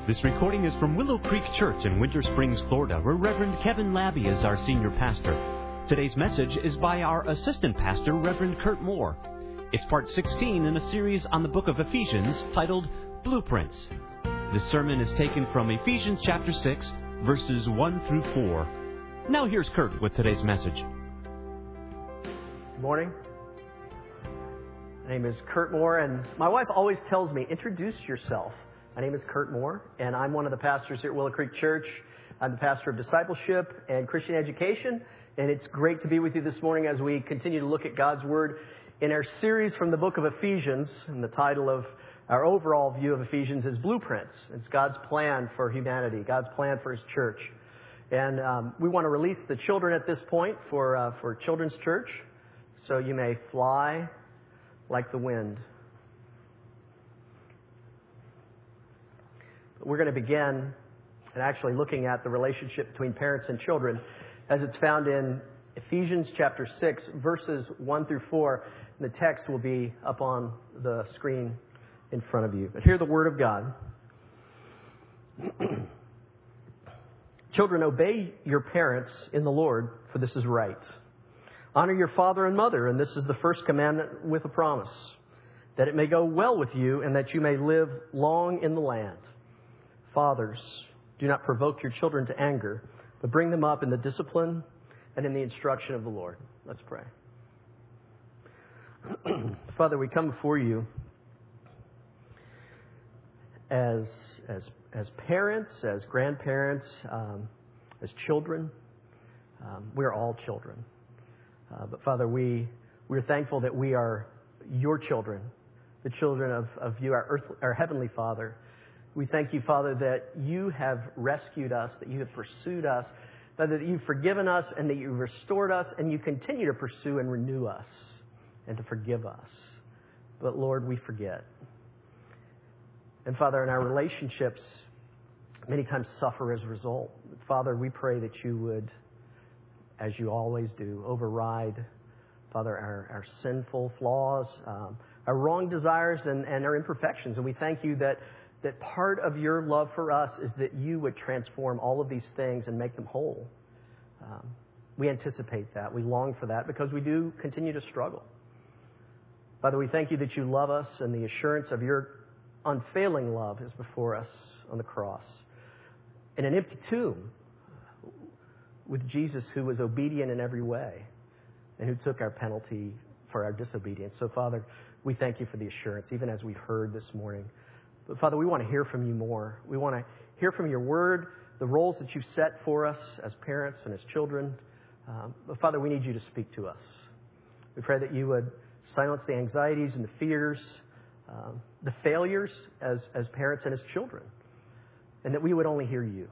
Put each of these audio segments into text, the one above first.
This recording is from Willow Creek Church in Winter Springs, Florida, where Reverend Kevin Labby is our senior pastor. Today's message is by our assistant pastor, Reverend Kurt Moore. It's part 16 in a series on the book of Ephesians titled Blueprints. This sermon is taken from Ephesians chapter 6, verses 1 through 4. Now here's Kurt with today's message. Good morning. My name is Kurt Moore, and my wife always tells me, introduce yourself. My name is Kurt Moore, and I'm one of the pastors here at Willow Creek Church. I'm the pastor of discipleship and Christian education, and it's great to be with you this morning as we continue to look at God's Word in our series from the book of Ephesians. And the title of our overall view of Ephesians is Blueprints. It's God's plan for humanity, God's plan for His church. And we want to release the children at this point for Children's Church, so you may fly like the wind. We're going to begin and actually looking at the relationship between parents and children as it's found in Ephesians chapter 6, verses 1 through 4. And the text will be up on the screen in front of you. But hear the word of God. Children, obey your parents in the Lord, for this is right. Honor your father and mother, and this is the first commandment with a promise, that it may go well with you and that you may live long in the land. Fathers, do not provoke your children to anger, but bring them up in the discipline and in the instruction of the Lord. Let's pray. Father, we come before you as parents, as grandparents, as children. We're all children. But Father, we're thankful that we are your children, the children of you, our Heavenly Father. We thank you, Father, that you have rescued us, that you have pursued us, Father, that you've forgiven us and that you've restored us, and you continue to pursue and renew us and to forgive us. But Lord, we forget. And Father, in our relationships, many times suffer as a result. Father, we pray that you would, as you always do, override, Father, our sinful flaws, our wrong desires and our imperfections. And we thank you that part of your love for us is that you would transform all of these things and make them whole. We anticipate that. We long for that because we do continue to struggle. Father, we thank you that you love us, and the assurance of your unfailing love is before us on the cross. In an empty tomb with Jesus, who was obedient in every way and who took our penalty for our disobedience. So, Father, we thank you for the assurance, even as we've heard this morning. But, Father, we want to hear from you more. We want to hear from your word, the roles that you've set for us as parents and as children. But, Father, we need you to speak to us. We pray that you would silence the anxieties and the fears, the failures as parents and as children, and that we would only hear you.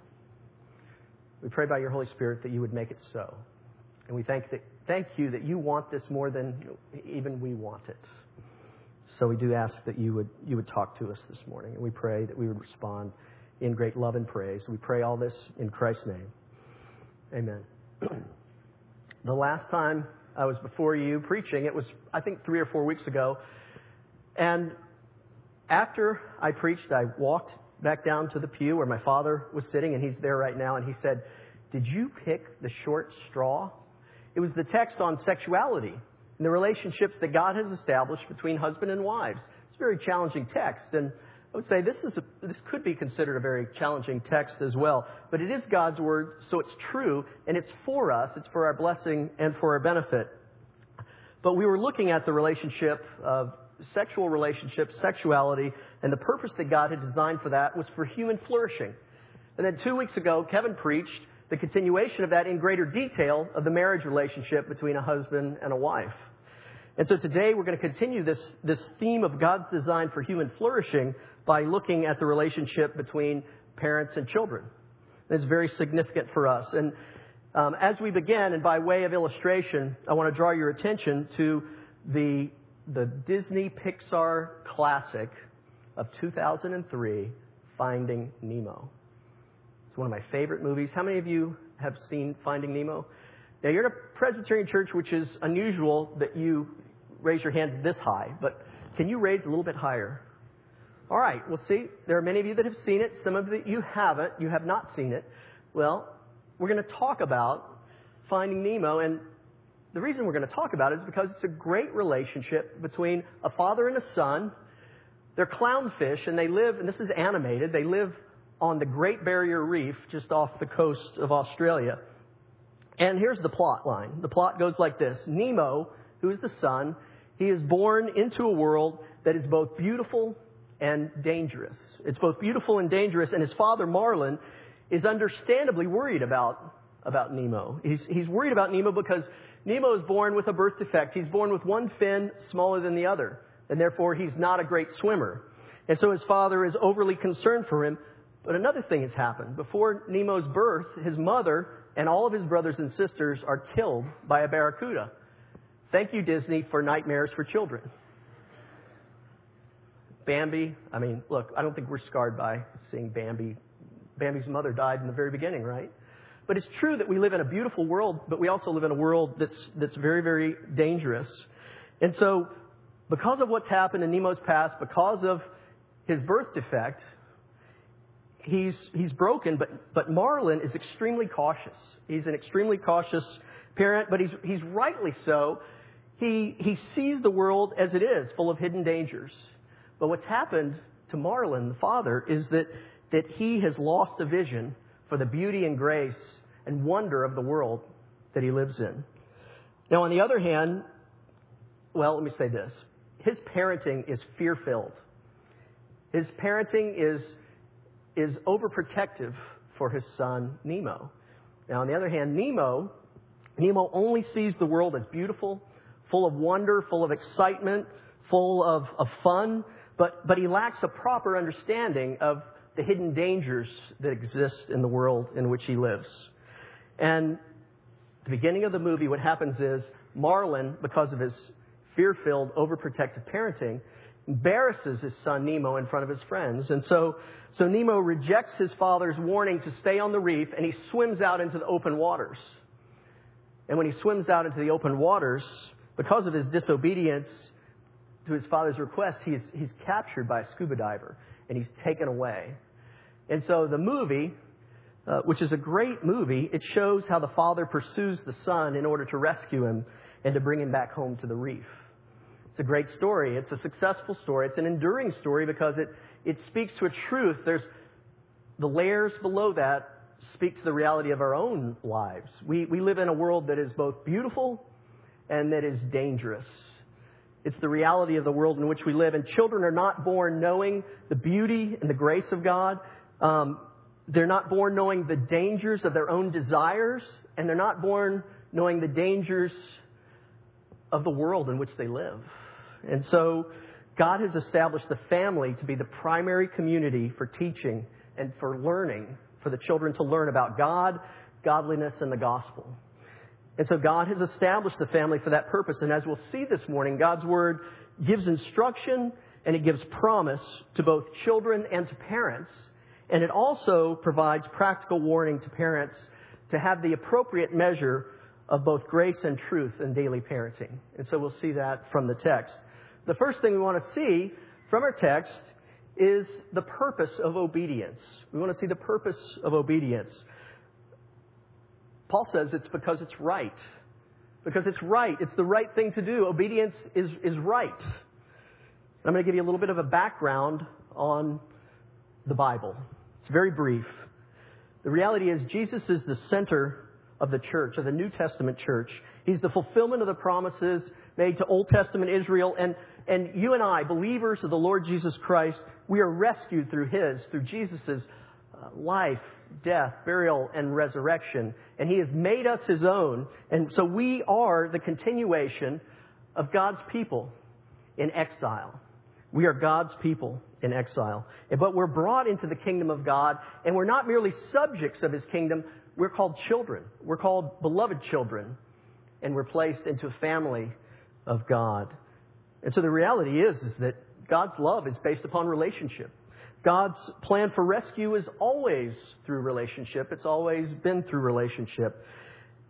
We pray by your Holy Spirit that you would make it so. And we thank you that you want this more than even we want it. So we do ask that you would talk to us this morning, and we pray that we would respond in great love and praise. We pray all this in Christ's name. Amen. The last time I was before you preaching, it was, I think, 3 or 4 weeks ago. And after I preached, I walked back down to the pew where my father was sitting, and he's there right now, and he said, "Did you pick the short straw?" It was the text on sexuality and the relationships that God has established between husband and wives. It's a very challenging text, and I would say this could be considered a very challenging text as well. But it is God's word, so it's true, and it's for us. It's for our blessing and for our benefit. But we were looking at the relationship of sexual relationships, sexuality, and the purpose that God had designed for that was for human flourishing. And then 2 weeks ago, Kevin preached the continuation of that in greater detail of the marriage relationship between a husband and a wife. And so today we're going to continue this theme of God's design for human flourishing by looking at the relationship between parents and children. It's very significant for us. And as we begin, and by way of illustration, I want to draw your attention to the Disney Pixar classic of 2003, Finding Nemo. It's one of my favorite movies. How many of you have seen Finding Nemo? Now, you're in a Presbyterian church, which is unusual that you raise your hands this high, but can you raise a little bit higher? All right, well, see, there are many of you that have seen it. Some of you haven't. You have not seen it. Well, we're going to talk about Finding Nemo, and the reason we're going to talk about it is because it's a great relationship between a father and a son. They're clownfish, and they live, and this is animated, they live on the Great Barrier Reef just off the coast of Australia. And here's the plot line. The plot goes like this. Nemo, who is the son, he is born into a world that is both beautiful and dangerous. It's both beautiful and dangerous, and his father, Marlin, is understandably worried about Nemo. He's worried about Nemo because Nemo is born with a birth defect. He's born with one fin smaller than the other, and therefore he's not a great swimmer. And so his father is overly concerned for him. But another thing has happened. Before Nemo's birth, his mother and all of his brothers and sisters are killed by a barracuda. Thank you, Disney, for nightmares for children. Bambi, I mean, look, I don't think we're scarred by seeing Bambi. Bambi's mother died in the very beginning, right? But it's true that we live in a beautiful world, but we also live in a world that's very, very dangerous. And so, because of what's happened in Nemo's past, because of his birth defect, he's broken, but Marlin is extremely cautious. He's an extremely cautious parent, but he's rightly so. He sees the world as it is, full of hidden dangers. But what's happened to Marlin, the father, is that he has lost a vision for the beauty and grace and wonder of the world that he lives in. Now, on the other hand, well, let me say this. His parenting is fear-filled. His parenting is overprotective for his son, Nemo. Now, on the other hand, Nemo only sees the world as beautiful, full of wonder, full of excitement, full of fun, but he lacks a proper understanding of the hidden dangers that exist in the world in which he lives. And at the beginning of the movie, what happens is Marlin, because of his fear-filled, overprotective parenting, embarrasses his son Nemo in front of his friends. And so Nemo rejects his father's warning to stay on the reef, and he swims out into the open waters. And when he swims out into the open waters, because of his disobedience to his father's request, he's captured by a scuba diver, and he's taken away. And so the movie, which is a great movie, it shows how the father pursues the son in order to rescue him and to bring him back home to the reef. It's a great story. It's a successful story. It's an enduring story because it speaks to a truth. There's the layers below that speak to the reality of our own lives. We live in a world that is both beautiful and that is dangerous. It's the reality of the world in which we live. And children are not born knowing the beauty and the grace of God. They're not born knowing the dangers of their own desires. And they're not born knowing the dangers of the world in which they live. And so God has established the family to be the primary community for teaching and for learning, for the children to learn about God, godliness, and the gospel. And so God has established the family for that purpose. And as we'll see this morning, God's Word gives instruction and it gives promise to both children and to parents. And it also provides practical warning to parents to have the appropriate measure of both grace and truth in daily parenting. And so we'll see that from the text. The first thing we want to see from our text is the purpose of obedience. We want to see the purpose of obedience. Paul says it's because it's right. Because it's right. It's the right thing to do. Obedience is right. I'm going to give you a little bit of a background on the Bible. It's very brief. The reality is Jesus is the center of the church, of the New Testament church. He's the fulfillment of the promises made to Old Testament Israel. And you and I, believers of the Lord Jesus Christ, we are rescued through Jesus' life, death, burial, and resurrection. And He has made us His own. And so we are the continuation of God's people in exile. We are God's people in exile. But we're brought into the kingdom of God, and we're not merely subjects of His kingdom. We're called children. We're called beloved children. And we're placed into a family of God. And so the reality is that God's love is based upon relationship. God's plan for rescue is always through relationship. It's always been through relationship.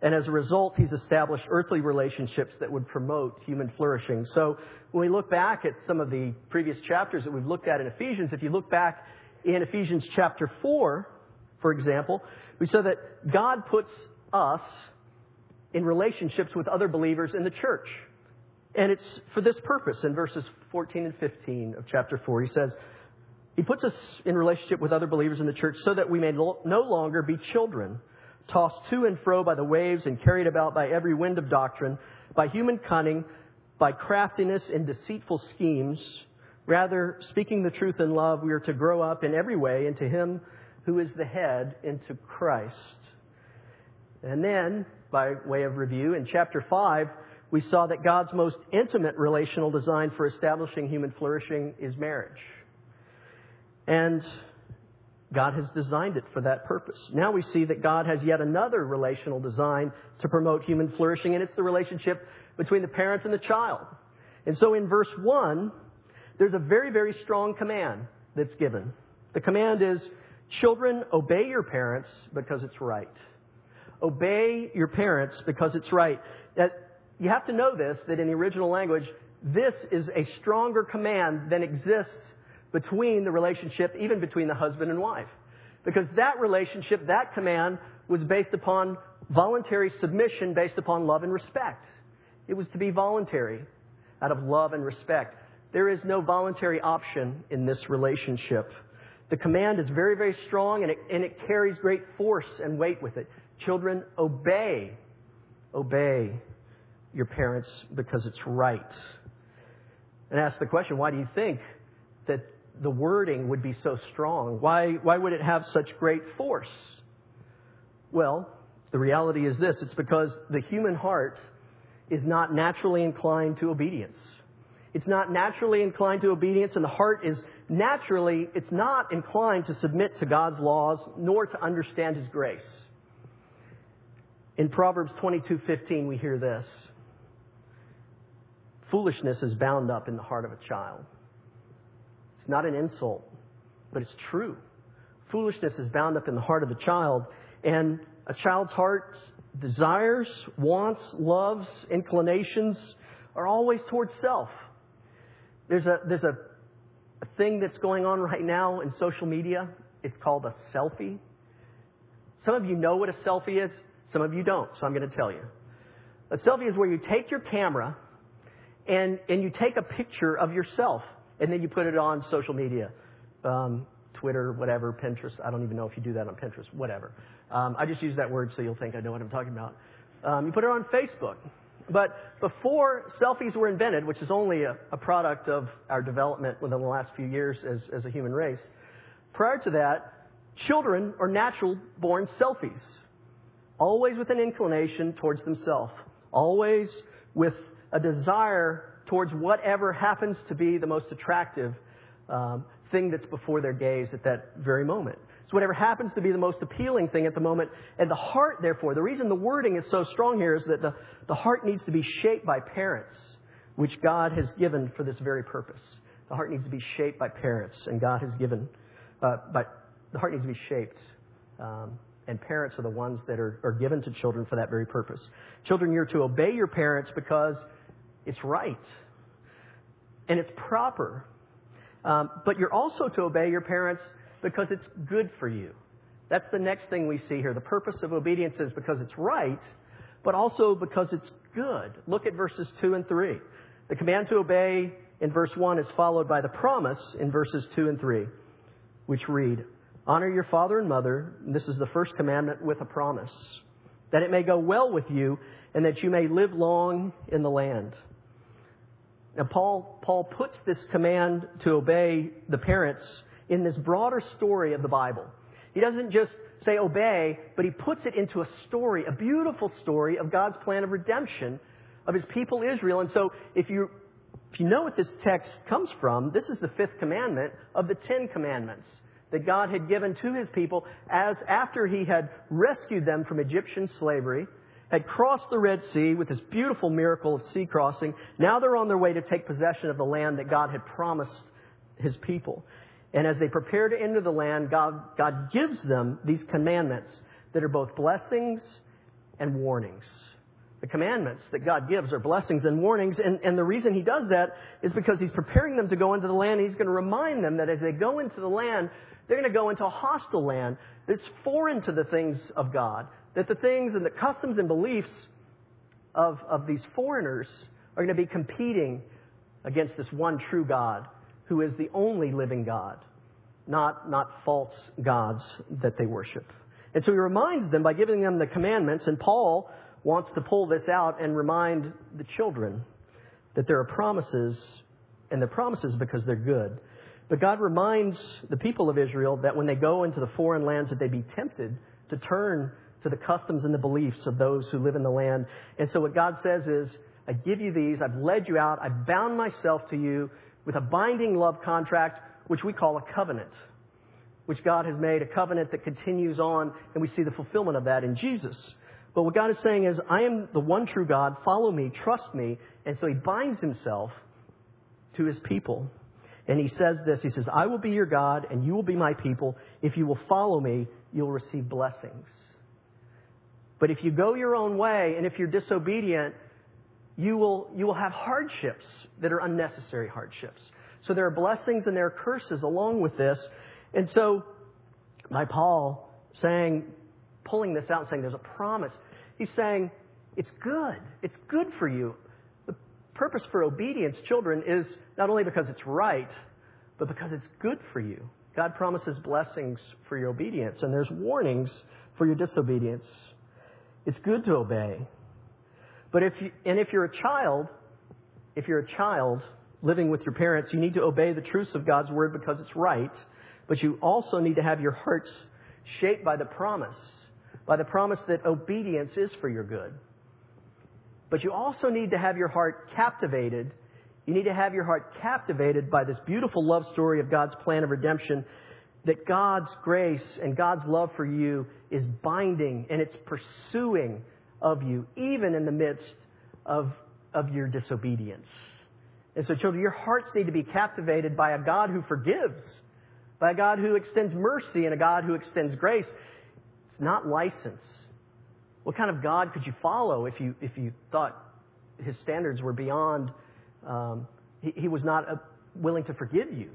And as a result, He's established earthly relationships that would promote human flourishing. So when we look back at some of the previous chapters that we've looked at in Ephesians, if you look back in Ephesians chapter 4, for example, we saw that God puts us in relationships with other believers in the church. And it's for this purpose. In verses 14 and 15 of chapter 4, He says, He puts us in relationship with other believers in the church so that we may no longer be children, tossed to and fro by the waves and carried about by every wind of doctrine, by human cunning, by craftiness and deceitful schemes. Rather, speaking the truth in love, we are to grow up in every way into Him who is the head, into Christ. And then, by way of review, in chapter 5, we saw that God's most intimate relational design for establishing human flourishing is marriage. And God has designed it for that purpose. Now we see that God has yet another relational design to promote human flourishing, and it's the relationship between the parent and the child. And so in verse 1, there's a very, very strong command that's given. The command is, children, obey your parents because it's right. Obey your parents because it's right. That you have to know this, that in the original language, this is a stronger command than exists between the relationship, even between the husband and wife. Because that relationship, that command, was based upon voluntary submission, based upon love and respect. It was to be voluntary, out of love and respect. There is no voluntary option in this relationship. The command is very, very strong, and it carries great force and weight with it. Children, obey your parents because it's right. And ask the question, why do you think that the wording would be so strong? Why would it have such great force? Well, the reality is this. It's because the human heart is not naturally inclined to obedience. It's not naturally inclined to obedience, and the heart is it's not inclined to submit to God's laws, nor to understand His grace. In Proverbs 22:15, we hear this. Foolishness is bound up in the heart of a child. It's not an insult, but it's true. Foolishness is bound up in the heart of a child, and a child's heart's desires, wants, loves, inclinations are always towards self. There's a thing that's going on right now in social media. It's called a selfie. Some of you know what a selfie is. Some of you don't, so I'm going to tell you. A selfie is where you take your camera and you take a picture of yourself, and then you put it on social media, Twitter, whatever, Pinterest. I don't even know if you do that on Pinterest, whatever. I just use that word so you'll think I know what I'm talking about. You put it on Facebook. But before selfies were invented, which is only a product of our development within the last few years as a human race, prior to that, children are natural-born selfies, always with an inclination towards themselves, always with a desire towards whatever happens to be the most attractive thing that's before their gaze at that very moment. So whatever happens to be the most appealing thing at the moment. And the heart, therefore, the reason the wording is so strong here is that the heart needs to be shaped by parents, which God has given for this very purpose. The heart needs to be shaped by parents, and God has given, the heart needs to be shaped. And parents are the ones that are given to children for that very purpose. Children, you're to obey your parents because it's right. And it's proper. But you're also to obey your parents because it's good for you. That's the next thing we see here. The purpose of obedience is because it's right, but also because it's good. Look at verses 2 and 3. The command to obey in verse 1 is followed by the promise in verses 2 and 3, which read, honor your father and mother. And this is the first commandment with a promise, that it may go well with you and that you may live long in the land. Now, Paul puts this command to obey the parents in this broader story of the Bible. He doesn't just say obey, but he puts it into a story, a beautiful story of God's plan of redemption of His people Israel. And so if you know what this text comes from, this is the fifth commandment of the 10 commandments that God had given to His people as after He had rescued them from Egyptian slavery, had crossed the Red Sea with this beautiful miracle of sea crossing. Now they're on their way to take possession of the land that God had promised His people. And as they prepare to enter the land, God gives them these commandments that are both blessings and warnings. The commandments that God gives are blessings and warnings. And the reason He does that is because He's preparing them to go into the land. He's going to remind them that as they go into the land, they're going to go into a hostile land that's foreign to the things of God. That the things and the customs and beliefs of these foreigners are going to be competing against this one true God, who is the only living God, not false gods that they worship. And so He reminds them by giving them the commandments, and Paul wants to pull this out and remind the children that there are promises, and they're promises because they're good. But God reminds the people of Israel that when they go into the foreign lands, that they be tempted to turn to the customs and the beliefs of those who live in the land. And so what God says is, I give you these, I've led you out, I've bound myself to you with a binding love contract, which we call a covenant, which God has made, a covenant that continues on, and we see the fulfillment of that in Jesus. But what God is saying is, I am the one true God, follow me, trust me. And so He binds Himself to His people. And He says this, He says, I will be your God and you will be my people. If you will follow me, you'll receive blessings. But if you go your own way and if you're disobedient, you will have hardships that are unnecessary hardships. So there are blessings and there are curses along with this. And so by Paul pulling this out and saying there's a promise, he's saying it's good. It's good for you. The purpose for obedience, children, is not only because it's right, but because it's good for you. God promises blessings for your obedience, and there's warnings for your disobedience. It's good to obey. But if you're a child living with your parents, you need to obey the truths of God's word because it's right. But you also need to have your hearts shaped by the promise that obedience is for your good. But you also need to have your heart captivated. You need to have your heart captivated by this beautiful love story of God's plan of redemption, that God's grace and God's love for you is binding and it's pursuing of you, even in the midst of your disobedience. And so, children, your hearts need to be captivated by a God who forgives, by a God who extends mercy, and a God who extends grace. It's not license. What kind of God could you follow if you thought His standards were beyond? He was not willing to forgive you.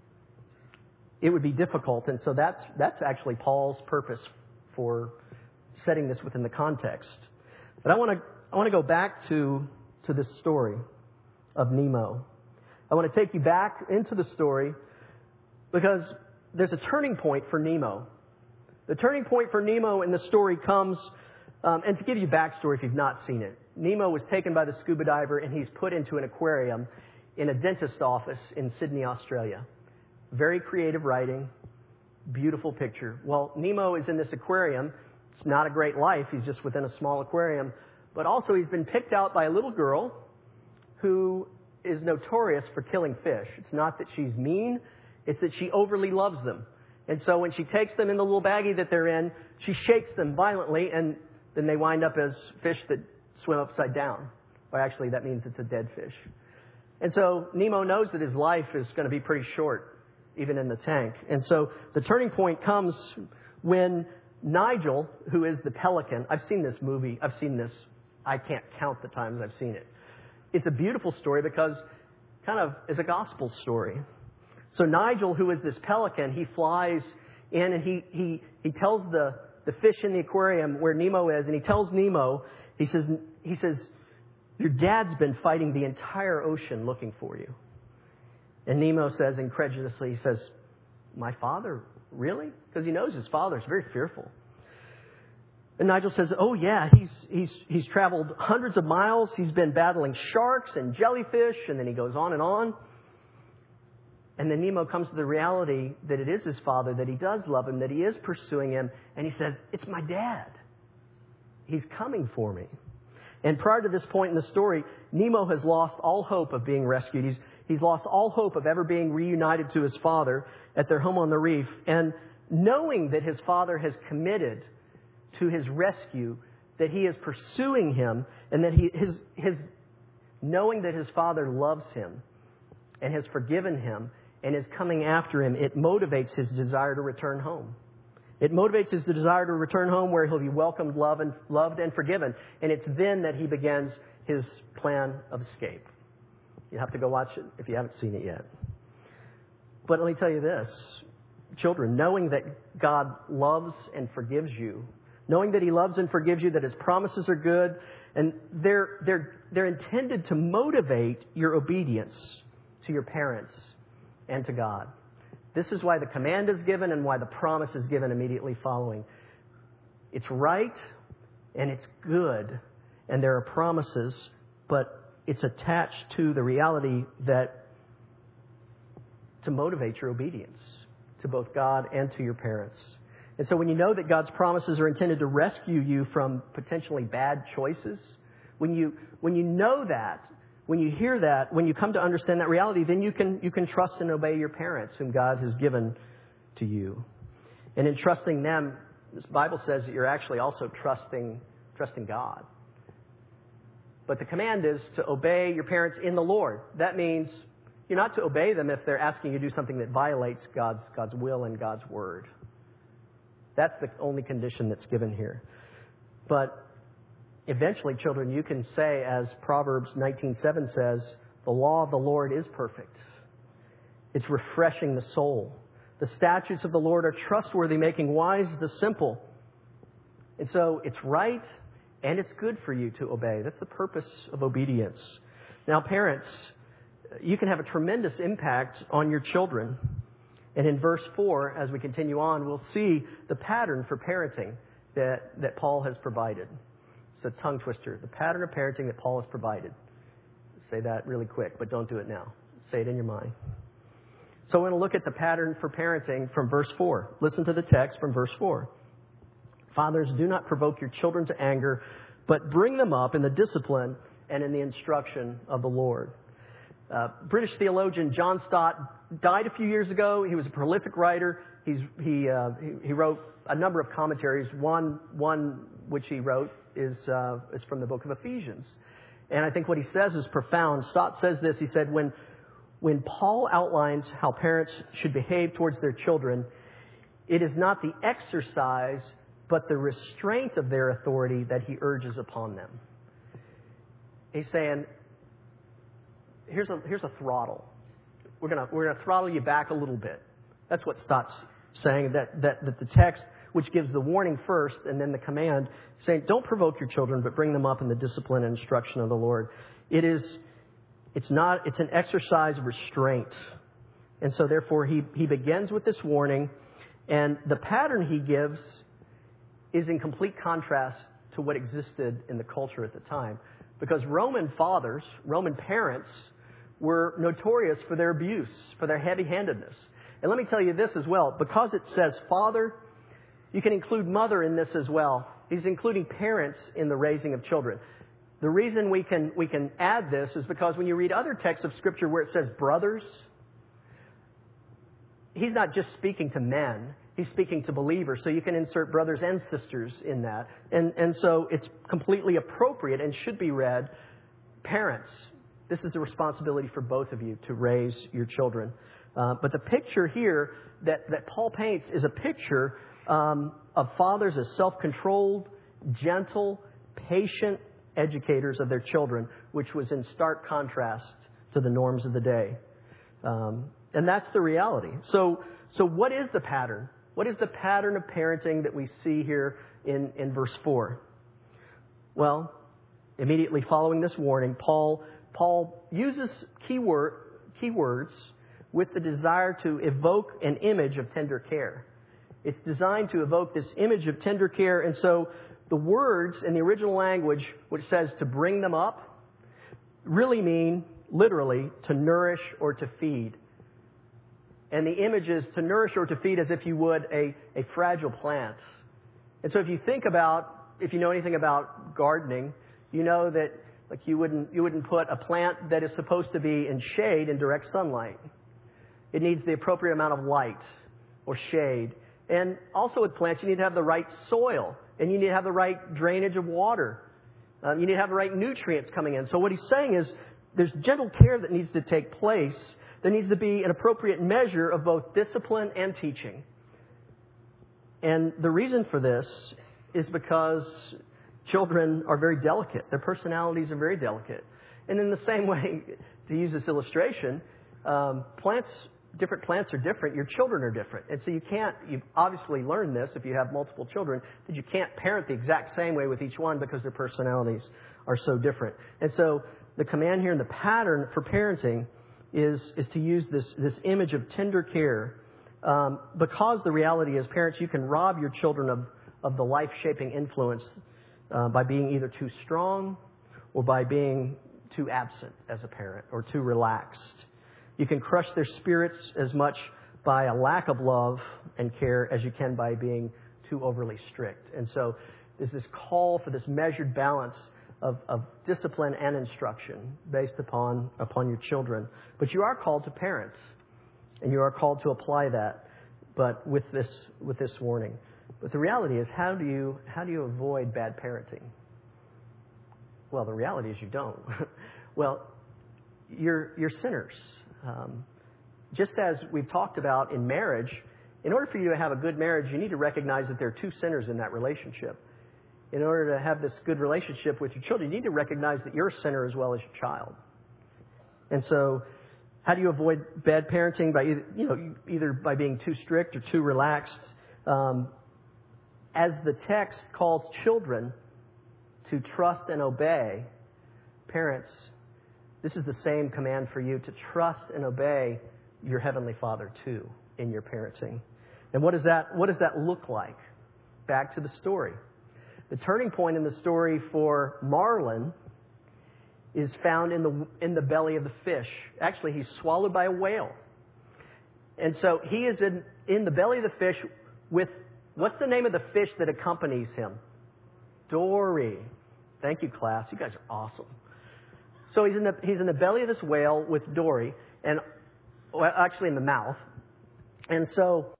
It would be difficult, and so that's actually Paul's purpose for setting this within the context. But I want to go back to this story of Nemo. I want to take you back into the story because there's a turning point for Nemo. The turning point for Nemo in the story comes, and to give you backstory if you've not seen it, Nemo was taken by the scuba diver and he's put into an aquarium in a dentist office in Sydney, Australia. Very creative writing, beautiful picture. Well, Nemo is in this aquarium. It's not a great life. He's just within a small aquarium. But also he's been picked out by a little girl who is notorious for killing fish. It's not that she's mean. It's that she overly loves them. And so when she takes them in the little baggie that they're in, she shakes them violently, and then they wind up as fish that swim upside down. Or actually, that means it's a dead fish. And so Nemo knows that his life is going to be pretty short, even in the tank. And so the turning point comes when Nigel, who is the pelican, I've seen this movie, I can't count the times I've seen it. It's a beautiful story because kind of is a gospel story. So Nigel, who is this pelican, he flies in and he tells the fish in the aquarium where Nemo is, and he tells Nemo, he says, your dad's been fighting the entire ocean looking for you. And Nemo says incredulously, he says, my father, really? Because he knows his father is very fearful. And Nigel says, oh yeah, he's traveled hundreds of miles. He's been battling sharks and jellyfish, and then he goes on and on. And then Nemo comes to the reality that it is his father, that he does love him, that he is pursuing him. And he says, it's my dad. He's coming for me. And prior to this point in the story, Nemo has lost all hope of being rescued. He's lost all hope of ever being reunited to his father at their home on the reef. And knowing that his father has committed to his rescue, that he is pursuing him, and that knowing that his father loves him and has forgiven him and is coming after him, it motivates his desire to return home. It motivates his desire to return home where he'll be welcomed, loved, and forgiven. And it's then that he begins his plan of escape. You have to go watch it if you haven't seen it yet. But let me tell you this, children, knowing that God loves and forgives you, knowing that he loves and forgives you, that his promises are good, and they're intended to motivate your obedience to your parents and to God. This is why the command is given and why the promise is given immediately following. It's right and it's good, and there are promises, but it's attached to the reality that to motivate your obedience to both God and to your parents. And so when you know that God's promises are intended to rescue you from potentially bad choices, when you know that, when you hear that, when you come to understand that reality, then you can trust and obey your parents whom God has given to you. And in trusting them, this Bible says that you're actually also trusting God. But the command is to obey your parents in the Lord. That means you're not to obey them if they're asking you to do something that violates God's will and God's word. That's the only condition that's given here. But eventually, children, you can say, as Proverbs 19:7 says, the law of the Lord is perfect. It's refreshing the soul. The statutes of the Lord are trustworthy, making wise the simple. And so it's right and it's good for you to obey. That's the purpose of obedience. Now, parents, you can have a tremendous impact on your children. And in verse 4, as we continue on, we'll see the pattern for parenting that Paul has provided. It's a tongue twister. The pattern of parenting that Paul has provided. Say that really quick, but don't do it now. Say it in your mind. So we're going to look at the pattern for parenting from verse 4. Listen to the text from verse 4. Fathers, do not provoke your children to anger, but bring them up in the discipline and in the instruction of the Lord. British theologian John Stott died a few years ago. He was a prolific writer. He wrote a number of commentaries. One which he wrote is from the book of Ephesians. And I think what he says is profound. Stott says this. He said, when Paul outlines how parents should behave towards their children, it is not the exercise, but the restraint of their authority that he urges upon them. He's saying, here's a throttle. We're gonna throttle you back a little bit. That's what Stott's saying, that the text, which gives the warning first and then the command, saying, don't provoke your children, but bring them up in the discipline and instruction of the Lord. It's an exercise of restraint. And so therefore he begins with this warning, and the pattern he gives is in complete contrast to what existed in the culture at the time. Because Roman fathers, Roman parents, were notorious for their abuse, for their heavy-handedness. And let me tell you this as well. Because it says father, you can include mother in this as well. He's including parents in the raising of children. The reason we can add this is because when you read other texts of Scripture where it says brothers, he's not just speaking to men. He's speaking to believers. So you can insert brothers and sisters in that. And so it's completely appropriate and should be read. Parents, this is the responsibility for both of you to raise your children. But the picture here that Paul paints is a picture of fathers as self-controlled, gentle, patient educators of their children, which was in stark contrast to the norms of the day. And that's the reality. So what is the pattern? What is the pattern of parenting that we see here in verse 4? Well, immediately following this warning, Paul uses keywords with the desire to evoke an image of tender care. It's designed to evoke this image of tender care. And so the words in the original language, which says to bring them up, really mean literally to nourish or to feed. And the image is to nourish or to feed as if you would a fragile plant. And so if you know anything about gardening, you know that like you wouldn't put a plant that is supposed to be in shade in direct sunlight. It needs the appropriate amount of light or shade. And also with plants, you need to have the right soil. And you need to have the right drainage of water. You need to have the right nutrients coming in. So what he's saying is there's gentle care that needs to take place. There needs to be an appropriate measure of both discipline and teaching. And the reason for this is because children are very delicate. Their personalities are very delicate. And in the same way, to use this illustration, different plants are different. Your children are different. And so you've obviously learned this if you have multiple children, that you can't parent the exact same way with each one because their personalities are so different. And so the command here and the pattern for parenting is to use this image of tender care, because the reality is, parents, you can rob your children of the life-shaping influence by being either too strong or by being too absent as a parent or too relaxed. You can crush their spirits as much by a lack of love and care as you can by being too overly strict. And so there's this call for this measured balance of discipline and instruction based upon your children. But you are called to parent, and you are called to apply that, but with this warning. But the reality is, how do you avoid bad parenting? Well, the reality is you don't. Well, you're sinners. Just as we've talked about in marriage, in order for you to have a good marriage, you need to recognize that there are two sinners in that relationship. In order to have this good relationship with your children, you need to recognize that you're a sinner as well as your child. And so, how do you avoid bad parenting? By either by being too strict or too relaxed. As the text calls children to trust and obey, parents, this is the same command for you to trust and obey your Heavenly Father too in your parenting. And what does that look like? Back to the story. The turning point in the story for Marlin is found in the belly of the fish. Actually, he's swallowed by a whale. And so he is in the belly of the fish with, what's the name of the fish that accompanies him? Dory. Thank you, class. You guys are awesome. So he's in the belly of this whale with Dory, and actually in the mouth. And so